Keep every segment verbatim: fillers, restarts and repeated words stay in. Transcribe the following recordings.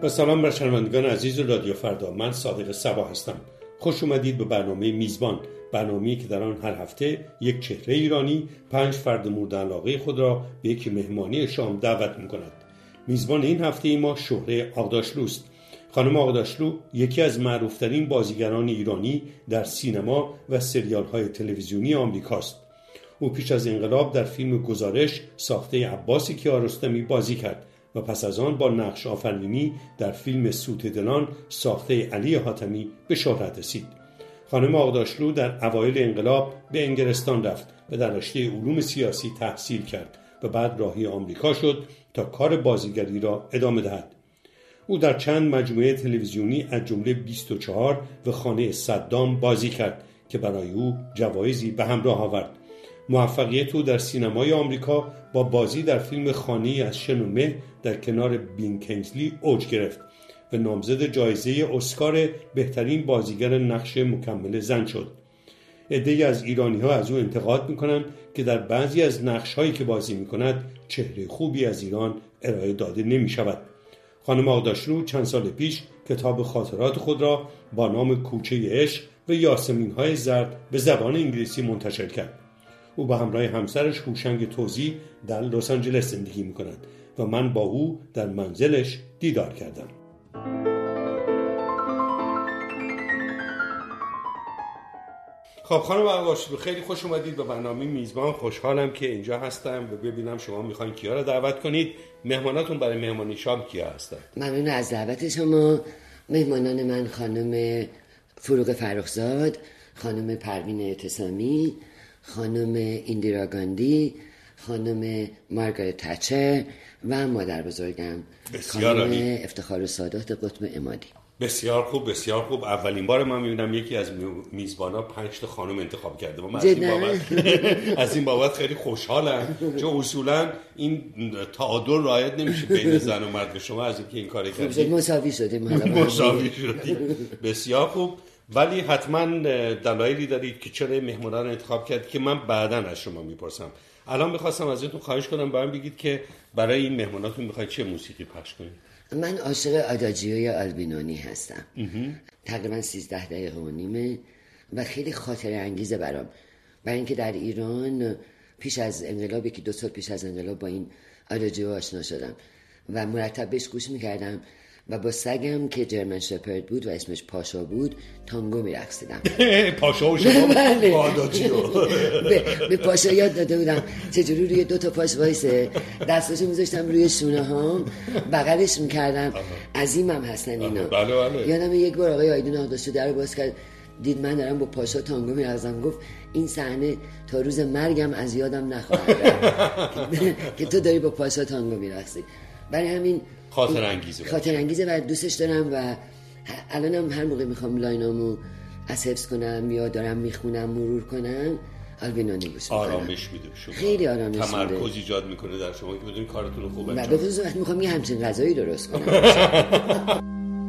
و سلام بر شنوندگان عزیز رادیو فردا. من صادق صبا هستم. خوش اومدید به برنامه میزبان، برنامه‌ای که در آن هر هفته یک چهره ایرانی پنج فرد مورد علاقه خود را به یک مهمانی شام دعوت می‌کند. میزبان این هفته ما شهره آغداشلوست. خانم آغداشلو یکی از معروف‌ترین بازیگران ایرانی در سینما و سریال‌های تلویزیونی آمریکاست. او پیش از انقلاب در فیلم گزارش ساخته عباس کیارستمی بازی کرد و پس از آن با نقش آفرینی در فیلم سوت دلان ساخته علی حاتمی به شهرت رسید. خانم آغداشلو در اوایل انقلاب به انگلستان رفت و در رشته علوم سیاسی تحصیل کرد و بعد راهی آمریکا شد تا کار بازیگری را ادامه دهد. او در چند مجموعه تلویزیونی از جمله بیست و چهار و خانه صدام بازی کرد که برای او جوایزی به همراه آورد. موفقیت او در سینمای آمریکا با بازی در فیلم خانه‌ای از شن و مه در کنار بین کنگزلی اوج گرفت و نامزد جایزه اسکار بهترین بازیگر نقش مکمل زن شد. عده‌ای از ایرانی‌ها از او انتقاد می‌کنند که در بعضی از نقش‌هایی که بازی می‌کند چهره خوبی از ایران ارائه داده نمی‌شود. خانم آغداشلو چند سال پیش کتاب خاطرات خود را با نام کوچه عشق و یاسمین‌های زرد به زبان انگلیسی منتشر کرد. او با همراه همسرش هوشنگ توزی در لس آنجلس زندگی می‌کند و من با او در منزلش دیدار کردم. خب خانم آغداشلو، خیلی خوش اومدید به برنامه میزبان. خوشحالم که اینجا هستم و ببینم شما میخواین کیا را دعوت کنید. مهماناتون برای مهمانی شام کیا هستن؟ ممنون از دعوت شما. مهمانان من خانم فروغ فرخزاد، خانم پروین اعتصامی، خانم ایندیرا گاندی، خانم مارگارت تچر و مادر بزرگم خانم افتخار سادات قطب عمادی. بسیار خوب، بسیار خوب. اولین بار من میبینم یکی از میزبانا پنج تا خانم انتخاب کرده و من از این بابت از این بابت خیلی خوشحالم، چون اصولا این تعادل رعایت نمیشه بین زن و مرد. شما از اینکه این کارو کردید مساوی شدیم. مساوی شدید. بسیار خوب. ولی حتما دلایلی دارید که چرا مهمانان رو انتخاب کردید که من بعداً از شما میپرسم. الان میخواستم ازتون خواهش کنم برام بگید که برای این مهماناتون میخواید چه موسیقی پخش کنید؟ من عاشق آداجیوی آلبینونی هستم. تقریبا سیزده دقیقه و نیمه و خیلی خاطره انگیزه برام، برای اینکه در ایران پیش از انقلاب، یکی دو سال پیش از انقلاب با این آداجیو آشنا شدم و مرتب بهش گوش میکردم و با سگم که جرمن شپرد بود و اسمش پاشا بود تانگو میرقصیدم. پاشا و شما با آداجیو به پاشا یاد داده بودم چجوری روی دو تا پاش وایسه، دستاشو میذاشتم روی شونه هام، بغلش میکردم. عظیمم هستن اینا. بله بله. یادم یک بار آقای آیدون آغداشلو در رو باز کرد، دید من دارم با پاشا تانگو میرقصم، گفت این صحنه تا روز مرگم از یادم نخواهد رفت که تو داری با پاشا تانگو میرقصی. برای همین خاطر انگیزه خاطر انگیزه و دوستش دارم و الانم هر موقع میخوام لاینامو از حفظ کنم یا دارم میخونم مرور کنم آلبینونی گوش میکنم. آرامش میده شما، خیلی آرامش میده، تمرکز ایجاد میکنه در شما که بدونید کارتون رو خوب انجام بدید. و بخصوص وقتی میخوام یه همچین غذایی درست کنم.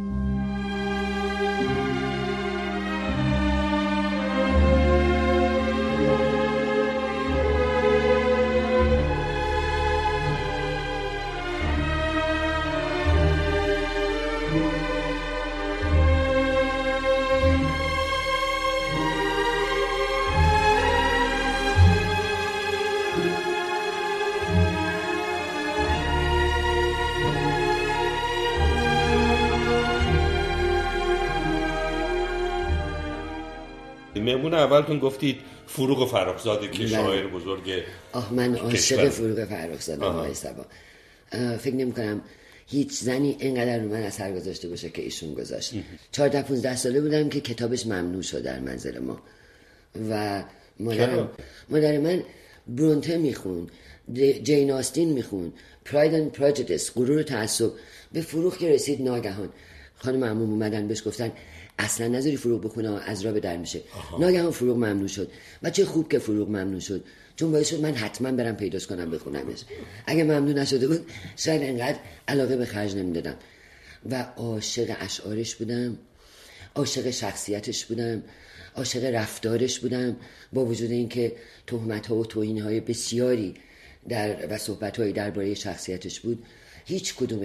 مهمون اولتون گفتید فروغ فرخزاده که شاعر بزرگ. آه من عاشق فروغ فرخزاده آقای صبا. فکر نمی کنم هیچ زنی اینقدر رو من اثر گذاشته باشه که ایشون گذاشت. چهارده پونزده ساله بودم که کتابش ممنوع شد در منزل ما و مادرم مادر من برونته میخون، جین آستین میخون، پراید اند پرجودیس، غرور و تعصب. به فروغ که رسید ناگهان خانم عموم اومدن بهش گفتن اصلا نذاری فروغ بخونه از را به در میشه. ناگهان فروغ ممنوع شد و چه خوب که فروغ ممنوع شد، چون باعث شد من حتما برم پیداش کنم بخونمش. اگه ممنوع نشده بود شاید انقدر علاقه به خرج نمیدادم. و عاشق اشعارش بودم، عاشق شخصیتش بودم، عاشق رفتارش بودم، با وجود اینکه تهمت‌ها و توهین‌های بسیاری در و صحبت‌های درباره شخصیتش بود، هیچ کدومش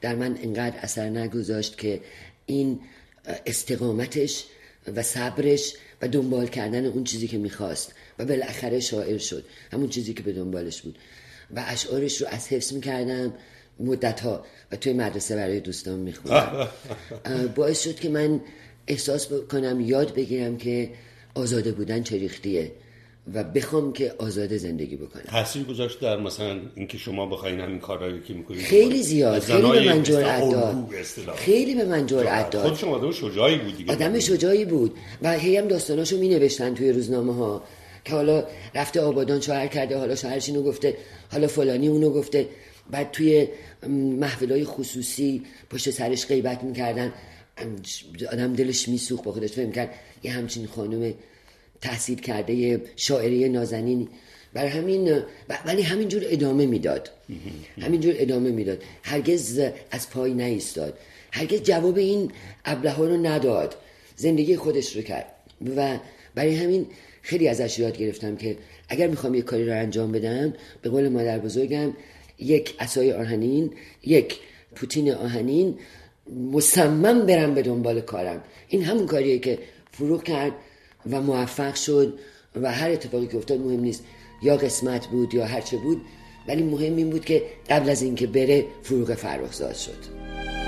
در من انقدر اثر نگذاشت که این استقامتش و صبرش و دنبال کردن اون چیزی که میخواست و بالاخره شاعر شد، همون چیزی که به دنبالش بود و اشعارش رو از حفظ میکردم مدتها و توی مدرسه برای دوستان میخوندم. باعث شد که من احساس بکنم، یاد بگیرم که آزاده بودن چه ریختیه و بخوام که آزاده زندگی بکنم. تاثیر گذاشت در مثلا اینکه شما بخواین همین کارهایی که میکنید؟ خیلی زیاد، خیلی به من جرأت داد، خیلی به من جرأت داد. خود شما آدم شجاعی بود دیگه. آدم شجاعی بود و هی هم داستاناشو مینوشتن توی روزنامه ها که حالا رفته آبادان شوهر کرده، حالا شوهرش اینو گفته، حالا فلانی اونو گفته. بعد توی محفلای خصوصی پشت سرش غیبت میکردن، آدم دلش میسوخت، با خودش فکر میکرد یه همچین خانم تحصیل کرده شاعری نازنین. برای همین ولی همینجور ادامه میداد، همینجور ادامه میداد، هرگز از پای نایستاد، هرگز جواب این ابله ها رو نداد، زندگی خودش رو کرد. و برای همین خیلی ازش یاد گرفتم که اگر میخوام یک کاری رو انجام بدم، به قول مادر بزرگم، یک عصای آهنین، یک پوتین آهنین، مصمم برم به دنبال کارم. این همون کاریه که فروغ کرد و موفق شد و هر اتفاقی که افتاد مهم نیست، یا قسمت بود یا هرچه بود، ولی مهم این بود که قبل از این که بره فروغ فرخزاد شد.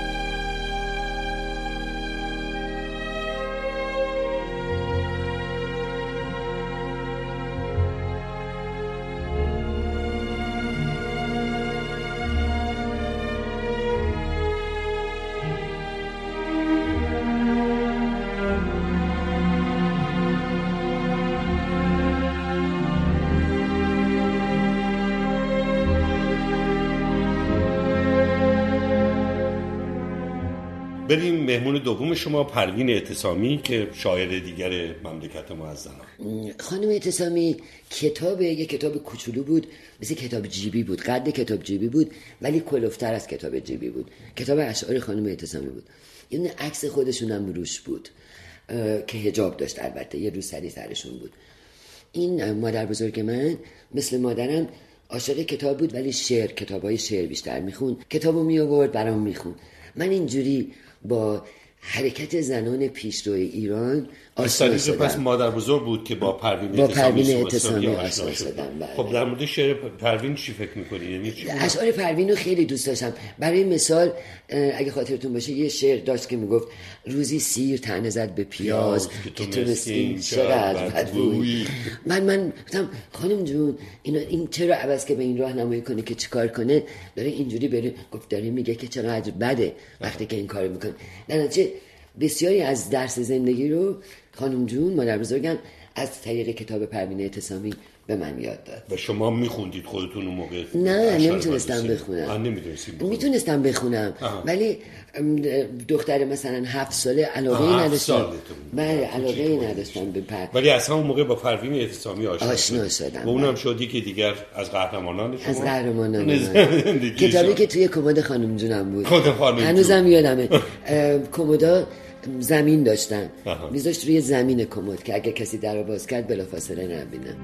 بریم مهمون دوم شما، پروین اعتصامی که شاعر دیگر مملکت ما از زنان. خانم اعتصامی کتاب یک کتاب کوچولو بود، مثل کتاب جیبی بود، قد کتاب جیبی بود ولی کلوفتر از کتاب جیبی بود. کتاب اشعار خانم اعتصامی بود. این عکس خودشون هم روش بود که حجاب داشت، البته یه روسری سرشون بود. این مادر بزرگ من مثل مادرم عاشق کتاب بود، ولی شعر، کتابای شعر بیشتر میخوند. کتابو می آورد برام میخوند. من اینجوری با حرکت زنان پیشرو ایران آشنا شدم. پس مادر بزرگ بود که با پروین با پروین اعتصامی آشنا شدم. خب در مورد شعر پروین چی فکر می‌کنی؟ یعنی چی؟ اشعار پروین رو خیلی دوست داشتم. برای مثال اگه خاطرتون باشه یه شعر داشت که میگفت روزی سیر طعنه زد به پیاز که تو مسکین چقدر بدبوی. من من گفتم خانم جون اینو این چرا عوض که به این راه نمایی کنه که چیکار کنه، داره اینجوری بره. گفت داره میگه که چقدر بده وقتی که این کارو میکنه. در نتیجه بسیاری از درس زندگی رو خانم جون مادر بزرگم از طریق کتاب پروین اعتصامی به من یاد داد. و شما میخوندید خودتون اون موقع؟ نه نمیتونستم بخونم. آن نمیتونستید بخونم. میتونستم بخونم آه. ولی دختر مثلا هفت ساله علاقه‌ای نداشتم. بله علاقه‌ای نداشتم به پر. ولی اصلا اون موقع با پروین اعتصامی آشنا, آشنا شدم. و اونم شدی که دیگر از قهرمانان شما. از قهرمانان من. کتابی که توی کمد خانم جونم بود. خود خانم جون. هنوزم یادمه. کمدا زمین داشتن. میذاشت روی زمین کمد که اگه کسی در رو باز کرد بلافاصله نبینه.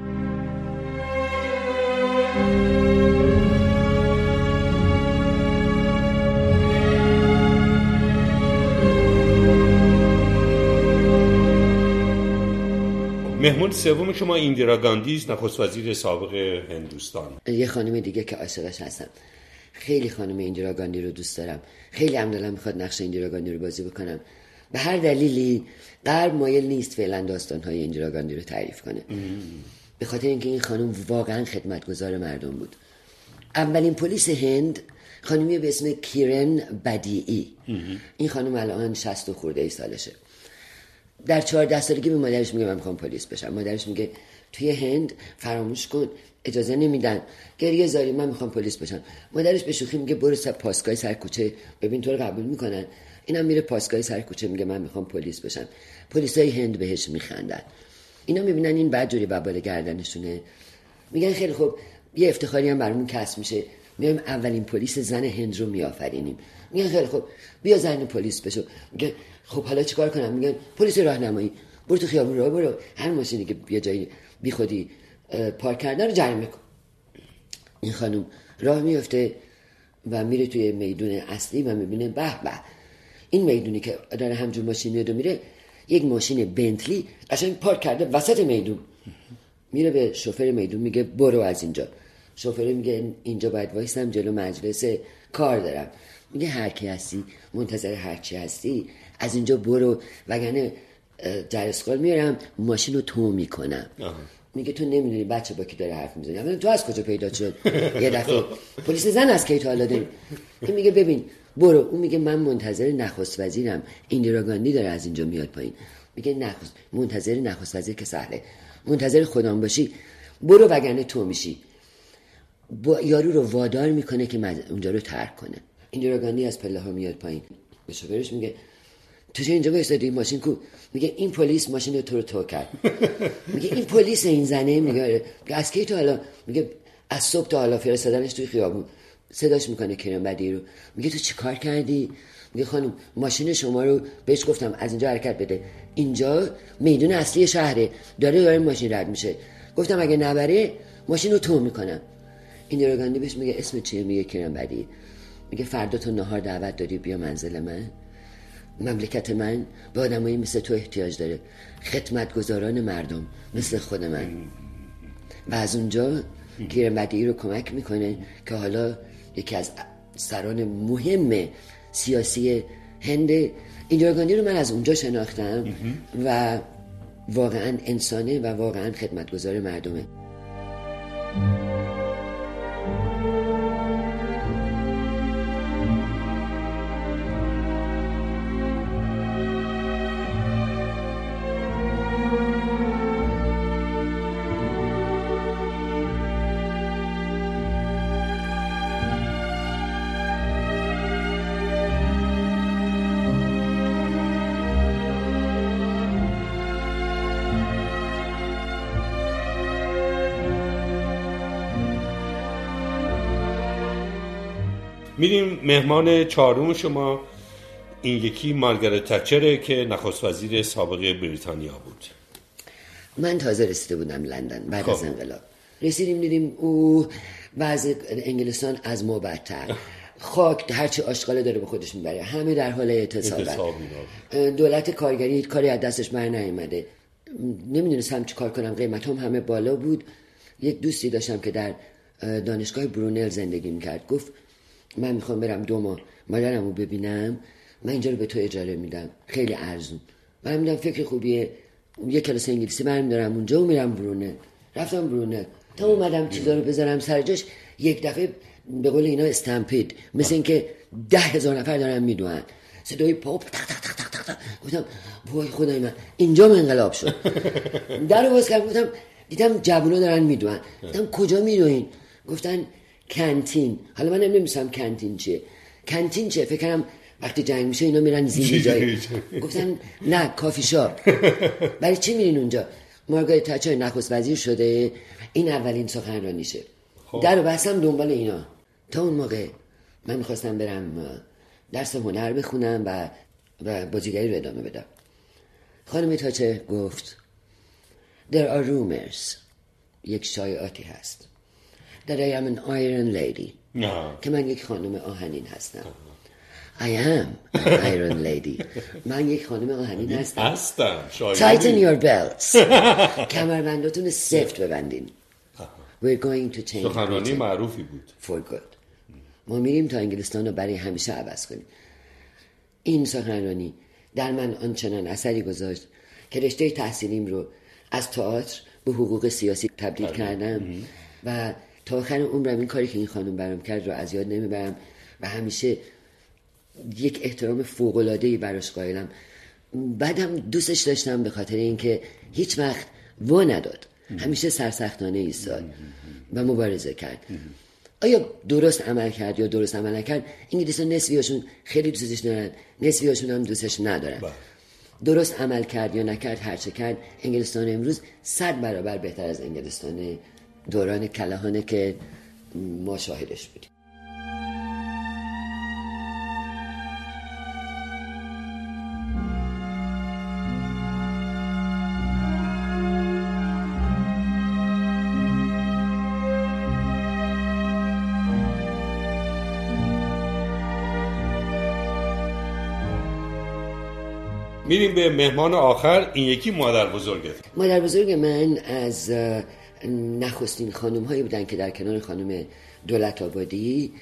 مهمون سوم شما ایندیرا گاندی است، نخست وزیر سابق هندوستان. یه خانم دیگه که عاشقش هستم. خیلی خانم ایندیرا گاندی رو دوست دارم. خیلی هم دلم میخواد نقش ایندیرا گاندی رو بازی بکنم. به هر دلیلی غرب مایل نیست فعلا داستان‌های ایندیرا گاندی رو تعریف کنه. به خاطر اینکه این خانم واقعا خدمتگزار مردم بود. اولین پلیس هند خانمی به اسم کیرن بدیعی. این خانم الان شصت و خورده ای سالشه. در چهارده سالگی به مادرش میگه من میخوام پلیس بشم. مادرش میگه توی هند فراموش کن، اجازه نمیدن، گریه زاری، من میخوام پلیس بشم. مادرش به شوخی میگه برو سر پاسگاه سر کوچه ببین تو رو قبول میکنن. اینم میره پاسگاه سر کوچه میگه من میخوام پلیس بشم. پلیسای هند بهش میخندن. اینا میبینن این بدجوری ببال گردنشونه، میگن خیلی خوب یه افتخاری هم برامون کسب میشه، میایم اولین پلیس زن هند رو میآفرینیم. میگن خیلی خوب بیا زن پلیس بشو. میگه خب حالا چیکار کنم؟ میگن پلیس راهنمایی، برو تو خیابون راه برو، هر ماشینی که یه جایی بی خودی پارک کرده رو جریمه کن. این خانم راه میفته و میره توی میدون اصلی و میبینه به به این میدونی که داره همجور ماشین میاد و میره، یک ماشین بنتلی قشنگ پارک کرده وسط میدون. میره به شوفر میدون میگه برو از اینجا. شوفر میگه اینجا باید وایسم، جلو مجلس کار دارم. میگه هر کی هستی، منتظر هر چی هستی، از اینجا برو وگرنه جرسقال میارم ماشین رو تو میکنم. میگه تو نمیدونی بچه با کی داره حرف میزنی، تو از کجا پیدا شد؟ یه دفعه پلیس زن از کی تا حالا داریم. این میگه ببین برو. اون میگه من منتظر نخست وزیرم، ایندیرا گاندی داره از اینجا میاد پایین. میگه نخست منتظر نخست وزیر که سهله، منتظر خودم باشی برو وگرنه تو میشی. با یارو رو وادار میکنه که اونجا رو ترک کنه. ایندیرا گاندی از پله ها میاد پایین، به شوفرش میگه تو چه اینجا وایسادی؟ ماشین کو؟ میگه این پلیس ماشین تو رو تو کرد. میگه این پلیس این زنه؟ میگه از کی تا حالا؟ میگه از صبح تا حالا فرستادنش توی خیابون. صداش میکنه کریم بدی رو. میگه تو چی کار کردی؟ میگه خانم ماشین شما رو بهش گفتم از اینجا حرکت بده، اینجا میدون اصلی شهره، داره داره ماشین رد میشه، گفتم اگه نبره ماشین رو تو میکنم. ایندیرا گاندی بهش میگه اسم چیه؟ میگه کریم بدی. میگه فردا تو نهار دعوت داری بیا منزل من، مملکت من به آدمایی مثل تو احتیاج داره، خدمتگزاران مردم مثل خود من. و از اونجا کریم بدی رو کمک میکنه که حالا یکی از سران مهم سیاسی هند. ایندیرا گاندی رو من از اونجا شناختم و واقعا انسانه و واقعا خدمتگزار مردمه. میریم مهمان چهارم شما. این یکی مارگارت تچره که نخست وزیر سابق بریتانیا بود. من تازه رسیده بودم لندن بعد از انقلاب. رسیدیم دیدیم او وضع انگلستان از ما بدتر، خاک هرچی آشغاله داره به خودش میبره، همه در حال اعتصابن، دولت کارگری کاری از دستش بر نیامده، نمیدونستم چی کار کنم، قیمت هم همه بالا بود. یک دوستی داشتم که در دانشگاه برونل زندگی میکرد، گفت من میخوام برم دو ماه مادرم رو ببینم، من اینجا رو به تو اجاره میدم خیلی ارزون. من میدم فکر خوبیه، یه کلاس انگلیسی من دارم اونجا و میرم برونل. رفتم برونل تا اومدم چیزا رو بذارم سر جاش، یک دفعه به قول اینا استمپید، مثل این که ده هزار نفر دارن میدوئن، صدای پاپ تق تق تق تق تق. گفتم وای خدای من اینجا من انقلاب شد. در رو باز کردم، گفتم دیدم جوونا دارن میدوئن. گفتم کجا میدوئین؟ گفتن کانتین. حالا من نمی‌دونم کانتین چیه. کانتین چیه؟ فکر کنم وقتی جنگ میشه اینا میرن زیر جای. گفتن نه کافی شاپ. برای چی میرین اونجا؟ مارگارت تچر نخست وزیر شده، این اولین سخنرانیشه. درو بستم دنبال اینا. تا اون موقع من میخواستم برم درس هنر بخونم و و بازیگری رو ادامه بدم. خانم تچر گفت There are rumors. یک شایعاتی هست. That I am an iron lady. نه. که من یک خانم آهنین هستم. I am an iron lady. من یک خانم آهنین هستم. هستم. Tighten your belts. کمربنداتون سفت ببندین. We're going to change. سخنرانی معروفی بود. For good. ما میریم تا انگلستان رو برای همیشه عوض کنیم. این سخنرانی در من آنچنان اثری گذاشت که رشته تحصیلیم رو از تئاتر به حقوق سیاسی تبدیل کردم و تا آخر عمرم این کاری که این خانم برام کرد رو از یاد نمیبرم و همیشه یک احترام فوق‌العاده‌ای براش قائلم. بعدم دوستش داشتم به خاطر اینکه هیچ وقت وا نداد، همیشه سرسختانه ایستاد و مبارزه کرد. آیا درست عمل کرد یا درست عمل نکرد؟ انگلیس‌ها نصفی‌هاشون خیلی دوستش دارن، نصفی‌هاشون هم دوستش ندارن. درست عمل کرد یا نکرد، هرچه کرد، انگلستان امروز صد برابر بهتر از انگلستان دوران کلهانه که ما شاهدش بودیم. میریم به مهمان آخر. این یکی مادر بزرگت. مادر بزرگ من از نخستین خانم هایی بودن که در کنار خانم دولت آبادی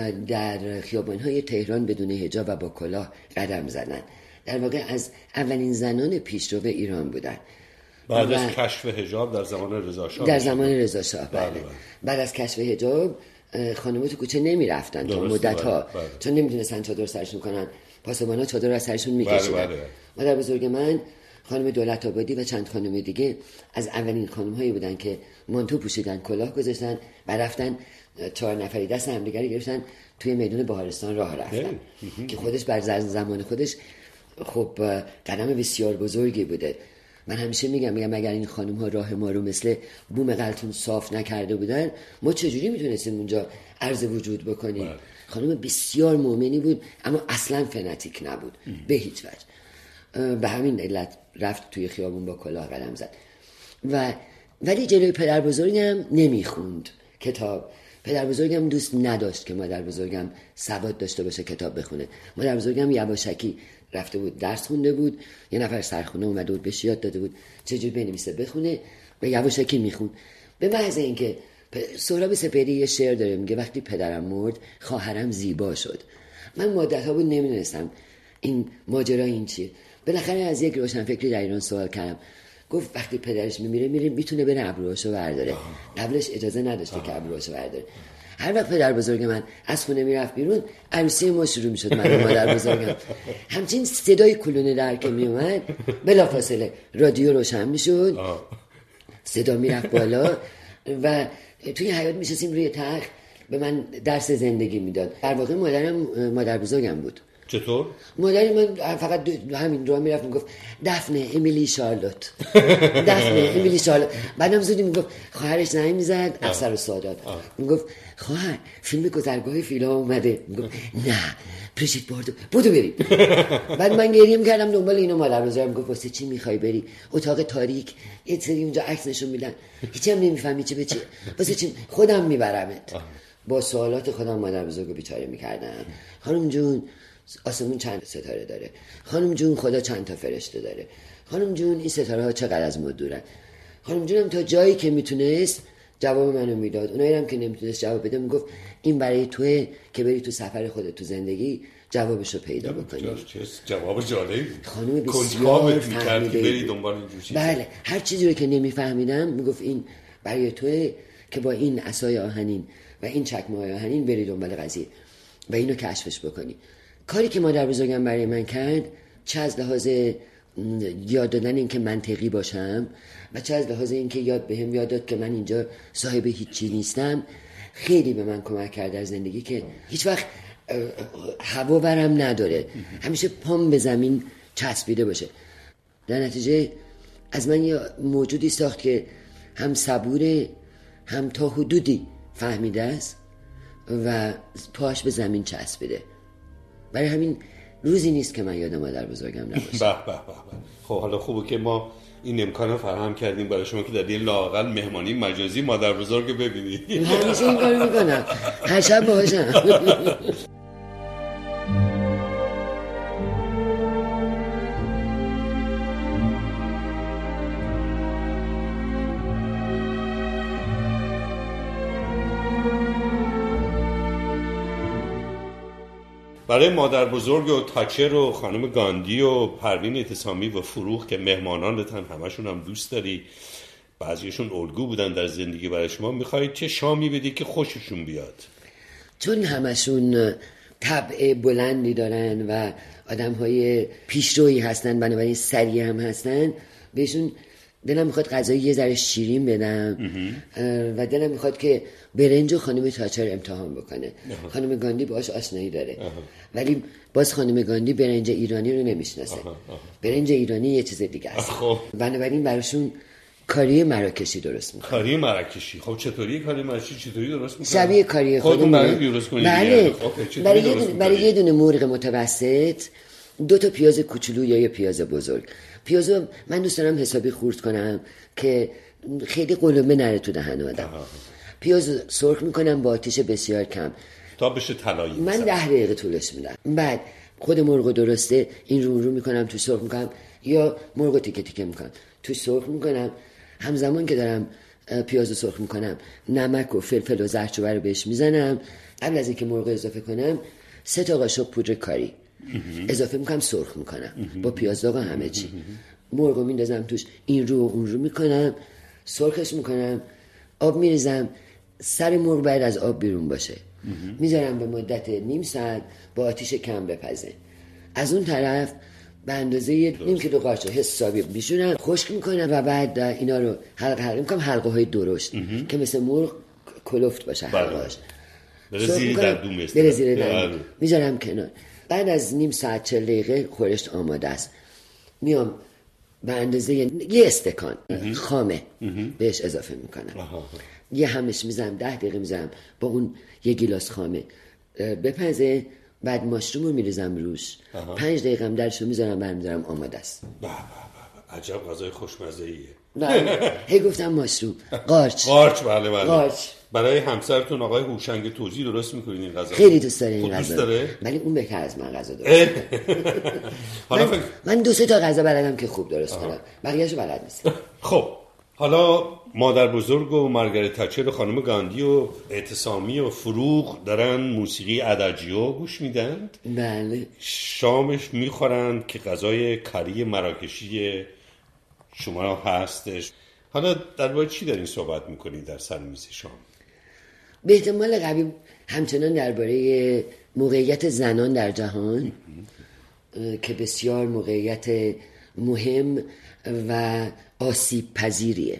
در خیابان های تهران بدون حجاب و با کلاه قدم زدن. در واقع از اولین زنان پیشرو ایران بودن. بعد از کشف حجاب در زمان رضا شاه. در زمان رضا شاه بله. بله. بعد از کشف حجاب خانم‌ها تو کوچه نمی رفتن تا مدت ها بله. بله. چون نمیدونستن چادر سرشون کنن، پاسبانا چادر از سرشون میکشیدن. بله بله. مادر بزرگ من خانم دولت آبادی و چند خانم دیگه از اولین خانم هایی بودن که مانتو پوشیدن، کلاه گذاشتن و رفتن، چهار نفری دست همدیگه گرفتن توی میدون بهارستان راه رفتن که خودش بر زمان خودش خب قدم بسیار بزرگی بوده. من همیشه میگم میگم اگر این خانم ها راه ما رو مثل بوم قلتون صاف نکرده بودن ما چجوری میتونستیم اونجا عرض وجود بکنیم؟ بله. خانم بسیار مؤمنی بود اما اصلا فنتیک نبود ام. به هیچ وجه. به همین علت رفت توی خیابون با کلاه قدم زد و ولی جلوی پدر بزرگم نمیخوند کتاب. پدر بزرگم دوست نداشت که مادر بزرگم سواد داشته باشه کتاب بخونه. مادر بزرگم یواشکی رفته بود درس خونده بود، یه نفر سرخونه اومده بود بهش یاد داده بود چجوری بنویسه بخونه و یواشکی میخوند. به محض اینکه سهراب سپهری یه شعر داره میگه وقتی پدرم مرد خواهرم زیبا شد. من مدت‌ها بود نمیدونستم این ماجرا این چیه. بالاخره از یک روشنفکری در ایران سوال کردم، گفت وقتی پدرش میمیره میره میتونه بره ابروهاشو برداره. قبلش اجازه نداشته که ابروهاشو برداره. هر وقت پدر بزرگ من از خونه میرفت بیرون عروسی ما شروع میشد. من مادر بزرگم همچین صدای کلونه در که میومد بلافاصله رادیو روشن میشد، صدا میرفت بالا و توی حیاط میشستیم روی تخت به من درس زندگی میداد. در واقع مادرم مادر بزرگم بود. چطور؟ مادر من فقط همین راه میرفت میگفت دفنه امیلی شارلوت دفنه امیلی شارلوت. بعدم زودی میگفت خواهرش زنگ میزد افسر السادات میگفت خواهر فیلم گذرگاه فیلا اومده. میگفت نه پرشید باردو بودو بریم. بعد من گریه میکردم دنبال اینو. مادر بزرگم میگفت واسه چی میخوای بری اتاق تاریک یه سری اونجا عکس نشون میدن هیچی هم نمیفهمی چه به چی واسه چی خودم میبرمت. با سوالات خودم مادر بزرگو بیچاره میکردم. خانم جون آسمون چند ستاره داره؟ خانم جون خدا چند تا فرشته داره؟ خانم جون این ستاره ها چقدر از ما دورن؟ خانم جونم تا جایی که میتونست جواب منو میداد. اونایی هم که نمیتونست جواب بده میگفت این برای توئه که بری تو سفر خودت تو زندگی جوابشو پیدا بکنی. جواب جالبی. خانم بسیار فهمیده بری دنبال این جوری. بله هر چیزی رو که نمیفهمیدم میگفت این برای توئه که با این عصای آهنین و این چکمه آهنین بری دنبال قضیه و اینو کشفش بکنی. کاری که مادر بزرگم برای من کرد چه از لحاظ یاد دادن این که منطقی باشم و چه از لحاظ این که یاد بهم یاد داد که من اینجا صاحب هیچی نیستم خیلی به من کمک کرد در زندگی که هیچ وقت هوا برم نداره، همیشه پام به زمین چسبیده باشه. در نتیجه از من یه موجودی ساخت که هم صبوره هم تا حدودی فهمیده است و پاش به زمین چسبیده. برای همین روزی نیست که من یاد مادر بزرگم نباشه. به به به. خب حالا خوبه که ما این امکان رو فراهم کردیم برای شما که در یه لااقل مهمانی مجازی مادر بزرگ رو ببینید. همیشه این کارو میکنم، هر شب باهاشم. برای مادر بزرگ و تاچر و خانم گاندی و پروین اعتصامی و فروغ که مهمانانتن همشون هم دوست داری، بعضیشون الگو بودن در زندگی برای شما، میخواید چه شامی بدی که خوششون بیاد؟ چون همشون طبع بلندی دارن و آدم‌های پیشرویی هستن بنابراین سریع هم هستن، بهشون دلم میخواد غذای یه ذره شیرین بدم و دلم میخواد که برنج و خانم تاچر امتحان بکنه. اه. خانم گاندی باهاش آشنایی داره اه. ولی باز خانم گاندی برنج ایرانی رو نمیشناسه. برنج ایرانی یه چیز دیگه است. بنابراین براشون کاری مراکشی درست میکنه. کاری مراکشی. خب چطوری کاری مراکشی چطوری درست میکنه؟ شبیه کاری خودمون درست کنید. بله. برای یه دونه برای یه دونه مرغ متوسط دو تا پیاز کوچولو یا یه پیاز بزرگ. پیازو من دوست دارم حسابی خورد کنم که خیلی قلمه نره تو دهن آدم. پیاز سرخ میکنم با آتش بسیار کم تا بشه طلایی. من ده دقیقه طولش میدم. بعد خود مرغ درسته این رو رو میکنم توش سرخ میکنم، یا مرغ تیکه تیکه میکنم توش سرخ میکنم. همزمان که دارم پیازو سرخ میکنم نمک و فلفل و زردچوبه رو بهش میزنم. قبل از اینکه مرغ اضافه کنم سه تا قاشق پودر کاری اضافه میکنم، سرخ میکنم با پیاز داغ و همه چی. مرغو میندازم توش، این رو اون رو میکنم، سرخش میکنم، آب میریزم. سر مرغ باید از آب بیرون باشه. میذارم به مدت نیم ساعت با آتیش کم بپزه. از اون طرف به اندازه نیم کیلو قارچ حسابی میشونم، خشک میکنم و بعد اینا رو حلقه حلقه میکنم، حلقه های درشت که مثل مرغ کلفت باشه حلقه‌اش. بره زیر دندون است. بره زیر دندون. میذارم کنار. بعد از نیم ساعت چهل دقیقه خورشت آماده است. میام به اندازه یه استکان خامه بهش اضافه میکنم. یه همش میزنم، ده دقیقه میزنم با اون یه گیلاس خامه بپزه. بعد ماشروم رو میریزم روش، پنج دقیقه هم درشو میذارم برمیدارم، آماده است. با با با عجب غذای خوشمزه ایه. نه هی گفتم ماشروم، قارچ. قارچ بله بله. قارچ. برای همسرتون آقای هوشنگ توزی درست میکنین این غذا؟ خیلی دوست داره این غذا. داره؟ ولی اون بهتر از من غذا درست. حالا من, من دو سه تا غذا بلدم که خوب درست کنم، بقیه‌اشو بلد نیستم. خب حالا مادر بزرگ و مارگارت تچر و خانم گاندی و اعتصامی و فروغ دارن موسیقی اداجیو گوش میدن. بله. شامش میخورن که غذای کری مراکشی شما هستش. حالا درباره چی دارین صحبت میکنید در سر میز شام؟ به احتمال قوی همچنان درباره موقعیت زنان در جهان که بسیار موقعیت مهم و آسیب پذیریه.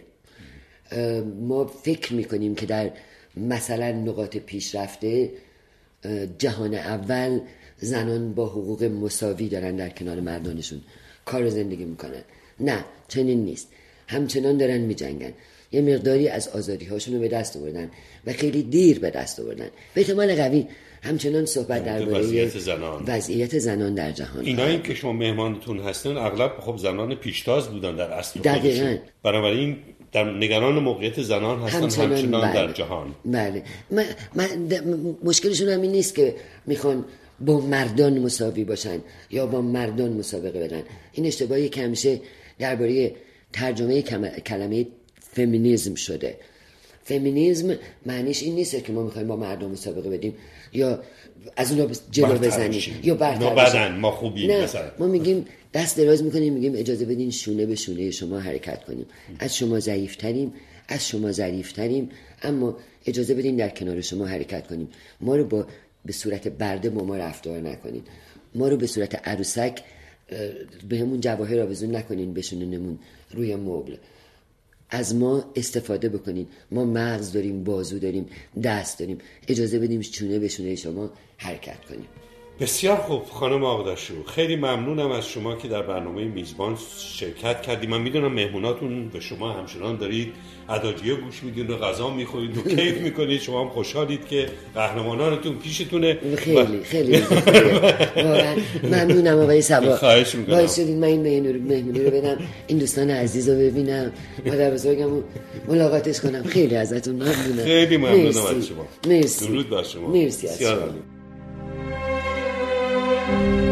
ما فکر میکنیم که در مثلا نقاط پیشرفته جهان اول زنان با حقوق مساوی دارن در کنار مردانشون کار و زندگی میکنن. نه چنین نیست، همچنان دارن میجنگن. یه مقداری از آزادی هاشون رو به دست آوردن و خیلی دیر به دست آوردن. به احتمال قوی همچنان صحبت درباره وضعیت زنان وضعیت زنان در جهان. اینا این که شما مهمانتون هستن اغلب خب زنان پیشتاز بودن در اصل خودشون، بنابراین در نگران موقعیت زنان هستن همچنان, همچنان بله. در جهان. بله من, من مشکلشون هم این نیست که میخوان با مردان مساوی باشن یا با مردان مسابقه بدن. این اشتباهی که همیشه درباره ترجمه کلمه فمینیسم شده. فمینیسم معنیش این نیست که ما میخوایم با مردم مسابقه بدیم یا از اونا جلو بزنیم یا برتر بشیم. ما خوبیم نه مثلا. ما میگیم دست دراز میکنیم، میگیم اجازه بدین شونه به شونه شما حرکت کنیم. از شما ضعیفتریم، از شما ظریفتریم، اما اجازه بدین در کنار شما حرکت کنیم. ما رو با به صورت برده با ما رفتار نکنین. ما رو به صورت عروسک به همون جواهر آویزون نکنین بشونینمون روی مبل. از ما استفاده بکنین. ما مغز داریم، بازو داریم، دست داریم. اجازه بدیم چونه به چونه شما حرکت کنیم. بسیار خوب خانم آغداشو، خیلی ممنونم از شما که در برنامه میزبان شرکت کردید. من میدونم مهموناتون به شما همچنان دارید اداجیو گوش میدین و غذا میخورید و کیف میکنید. شما هم خوشحالید که قهرمانانتون پیشتونه. خیلی و... خیلی واقعا ممنونم آقای صبا. خواهش میکنم. باعث شدید من این مهمونی رو بدم، این دوستان عزیز رو ببینم، مادر بزرگمو ملاقاتش کنم. خیلی ازتون ممنونم. خیلی ممنونم از شما. مرسی. درود بر شما. مرسی از شما. Thank you.